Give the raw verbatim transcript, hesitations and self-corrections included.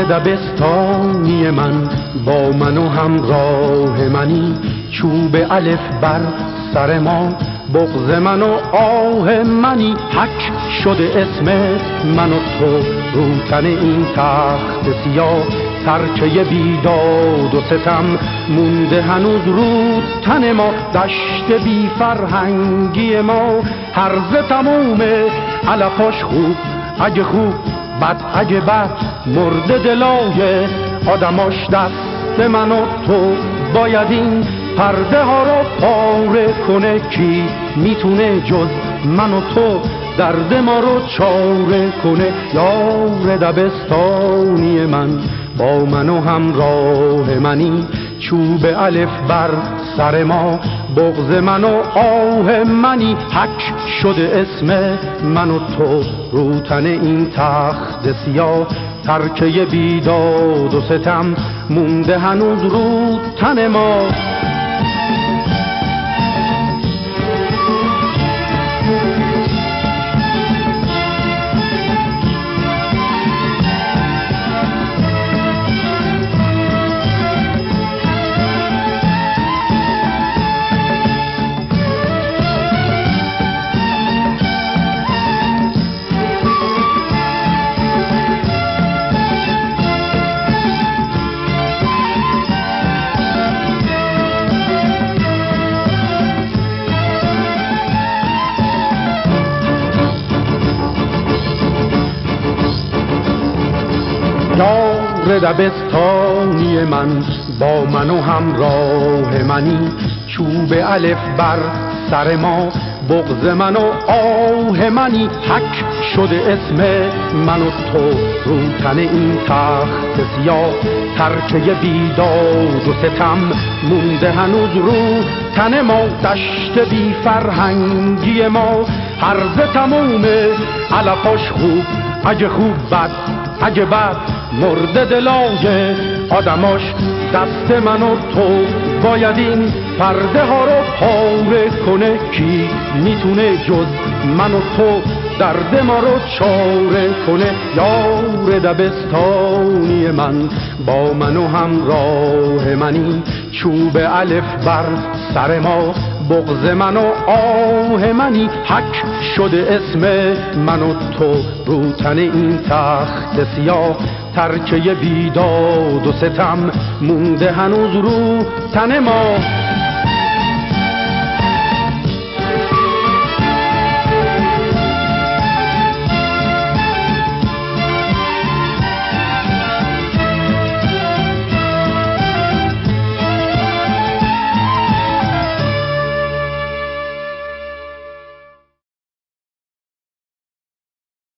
دبستانی من با من و همراه منی، چوب الف بر سر ما بغض من و آه منی، حک شده اسم من و تو رو تن این تخت سیاه، ترکه بیداد و ستم مونده هنوز رو تن ما، دشت بی فرهنگی ما هرزه تموم علفاش خوب اگه خوب بد اگه بد، مرده دلای آدماش دست من و تو، باید این پرده ها رو پاره کنه، کی میتونه جز من و تو درد ما رو چاره کنه. یار دبستانی من با من و همراه منی، چوب الف بر سر ما بغض من و آه منی، حک شده اسم من و تو رو تن این تخت سیاه، ترکه بیداد و ستم مونده هنوز رو تن ما. یار دبستانی من با من و همراه منی، چوب الف بر سر ما بغض من و آه منی، حک شده اسم من و تو رو تن این تخت سیاه، ترکه بیداد و ستم مونده هنوز رو تن ما، دشت بی فرهنگی ما هرزه تموم علفاش خوب اگه خوب بد اگه بد، مرده دلای آدماش دست من و تو، باید این پرده ها رو پاره کنه، کی میتونه جز من و تو درد ما رو چاره کنه. یار دبستانی من با من و همراه منی، چوب الف بر سر ما بغض من و آه منی، حک شده اسم من و تو رو تن این تخت سیاه، ترکه بیداد و ستم مونده هنوز رو تن ما.